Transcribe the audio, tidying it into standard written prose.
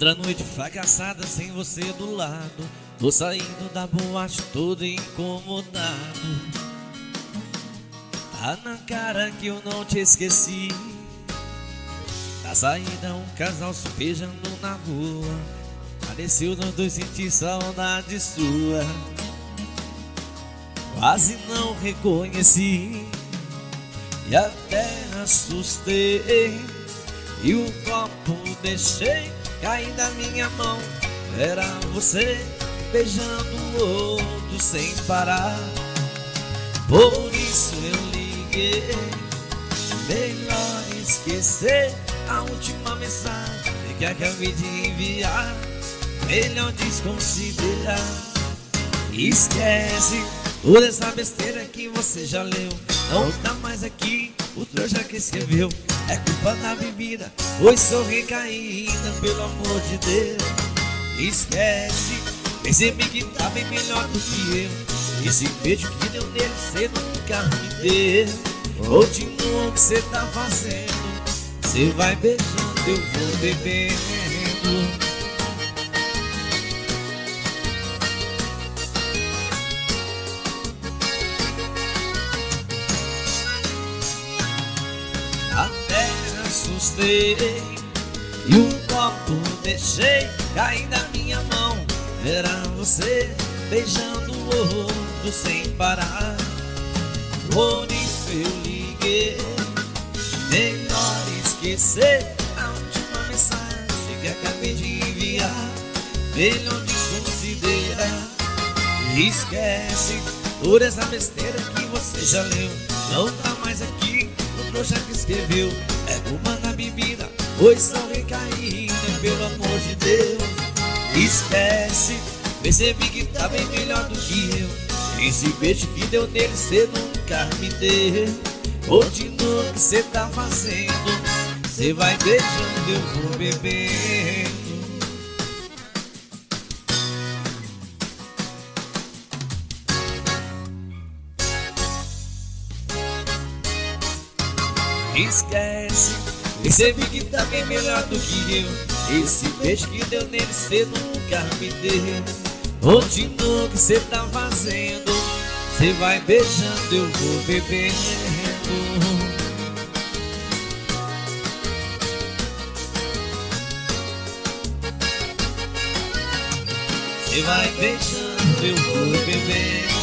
Outra noite fracassada sem você do lado. Tô saindo da boate todo incomodado. Tá na cara que eu não te esqueci. Na saída um casal se beijando na rua. Pareceu nós dois sentir saudade sua. Quase não reconheci e até assustei. E o copo deixei cair da minha mão. Era você beijando o outro sem parar. Por isso eu liguei. Melhor esquecer a última mensagem que acabei de enviar. Melhor desconsiderar. Esquece toda essa besteira que você já leu. Não tá mais aqui o trouxa que escreveu. É culpa da bebida, pois sou recaída, pelo amor de Deus. Esquece, percebi que tá bem melhor do que eu. Esse beijo que deu nele, cê nunca me deu. Continua o que cê tá fazendo. Cê vai beijando, eu vou bebendo. Até assustei e um copo deixei cair da minha mão. Era você beijando o outro sem parar. Por isso eu liguei. Melhor esquecer a última mensagem que acabei de enviar. Melhor desconsiderar. Esquece toda essa besteira que você já leu. Não tá mais aqui o trouxa que escreveu. É culpa da bebida, pois sou recaída, pelo amor de Deus. Esquece, percebi que tá bem melhor do que eu. Esse beijo que deu nele, cê nunca me deu. Continua o que cê tá fazendo. Cê vai beijando, eu vou bebendo. Esquece, percebi que tá bem melhor do que eu. Esse beijo que deu nele, cê nunca me deu. Continua o que cê tá fazendo. Cê vai beijando, eu vou bebendo. Cê vai beijando, eu vou bebendo.